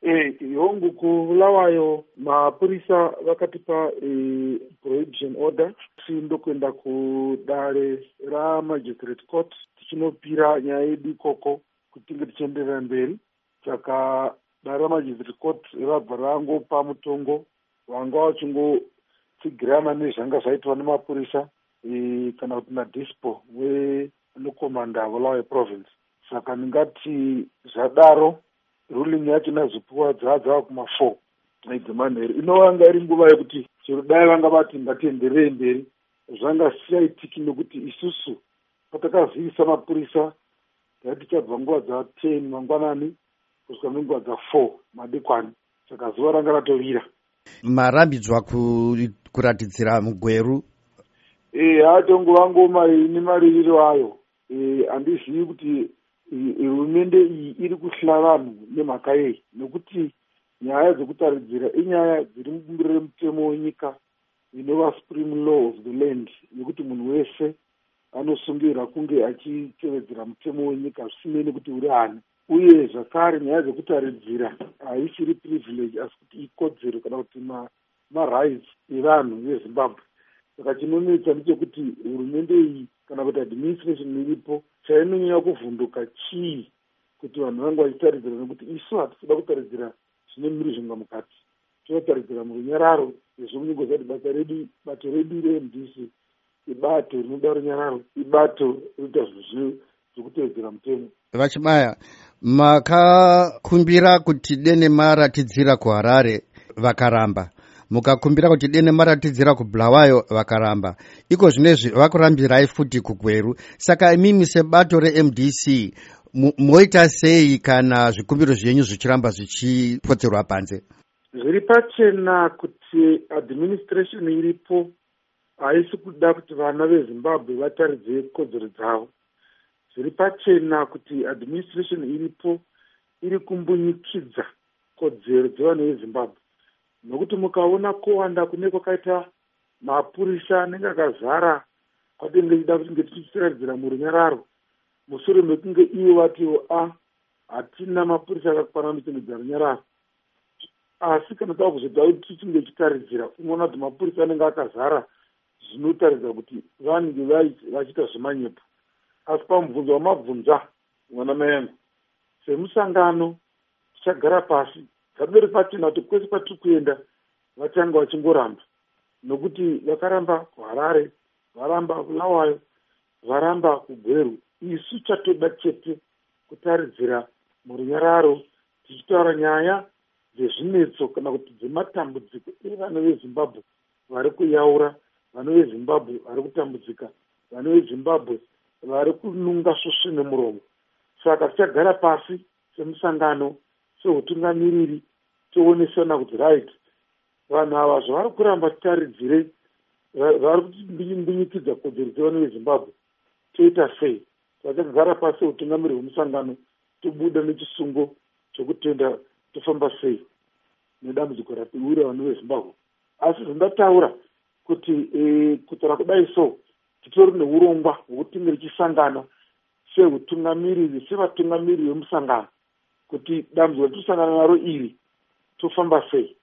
hongu kulawayo mapurisa vakatipa prohibition order tindokuenda kudare ramagistrate court tichinopira nyaya yedu ikoko kuti tinge tichienderera mberi. Saka dare ramagistrate court rabva rangopa mutongo wanga wachingotsigirana nezvanga zvaitwa nemapurisa kana kuti nadispo wenokomanda walawayo province. Saka ndingati zvadaro ruling yacho inazopiwa dzava kuma4 edzemanheru. Inovanga iri nguva yekuti chero dai vanga vati ngatienderere mberi zvanga zvichaitiki nekuti isusu patakazivisa mapurisa taiti tichabva nguva dza10 mangwanani kusvika nenguva dza4 madekwana. Saka zuva ranga ratovira. Marambidzwa kuratidzira mugweru hatongova nemaririro ayo. Handizivi kuti hurumende iyi iri kuhla vanhu nemhaka yei, nekuti nyaya dzekutaridzira inyaya dziri mubumbiro remutemo wenyika inova supreme law of the land, nekuti munhu wese anosungirwa kunge achitevedzera mutemo wenyika zvisinei nekuti uri ani. Uye zvakare nyaya dzekutaridzira haisiri privilege asi kuti ikodzero kana kuti marights evanhu vezimbabwe. Saka chinonetsa ndechekuti hurumende iyi kana kuti administration iripo chainonyanya kuvhunduka chii kuti vanhu vange vachitaridzira, nekuti isu hatisida kutaridzira zvine mhirizhonga mukati, tinotaridzira murunyararo. Izvo munyengo zati bato redu reMDC ibato rinoda runyararo, ibato rinoita zvekutevedzera mutemo. Vachibaya, makakumbira kuti dene maratidzira kuHarare vakaramba, mukakumbira kuti dene maratidzira kuBulawayo vakaramba, iko zvinezvi vakurambirai futi kuGweru. Saka imimi sebato reMDC moita sei kana zvikumbiro zvenyu zvichiramba zvichipotserwa panze? Zviri pachena kuti administration iripo haisi kuda kuti vana veZimbabwe vataridze kodzero dzavo. Zviri pachena kuti administration iripo iri kumbunyikidza kodzero dzevana veZimbabwe, nokuti mukaona kuwanda kune kwakaita mapurisa anenge akazara kwatinenge tichida kuti tichitaridzira murunyararo, mushure mekunge ivo vatiwo hatina mapurisa akakwana anochengetedza runyararo. Asi kana tava kuzoda kuti tichinge tichitaridzira, unoona kuti mapurisa anenge akazara zvinotaridza kuti vanenge vachiita zvemanyepo. Asi pamubvunzo wamabvunza mwana mai yangu, semusangano tichagara pasi zvaberi pachena kuti kwese kwatiri kuenda vatanga vachingoramba, nokuti vakaramba kuHarare, varamba kuBulawayo, varamba kuGweru. Isu chatoda chete kutaridzira murunyararo tichitaura nyaya dzezvinetso kana kuti dzematambudziko evana veZimbabwe vari kuyaura, vana veZimbabwe vari kutambudzika, vana veZimbabwe vari kununga svosve nemuromo. Saka tichagara pasi semusangano, sehutungamiriri, tionesana kuti right, vanhu ava zvavari kuramba titaridzire, vari kutimbinyikidza kodzero dzevana veZimbabwe, toita sei? Takagara pasi sehutungamiriri hwemusangano tobuda nechisungo chokutenda tofamba sei nedambudziko rapiwira vanhu veZimbabwe. Asi zvandataura kuti kutaura kudai so titori neurongwa hwekuti tinge tichisangana sehutungamiriri, sevatungamiriri vemusangano, kuti dambudziko ratisangana naro iri tofamba sei.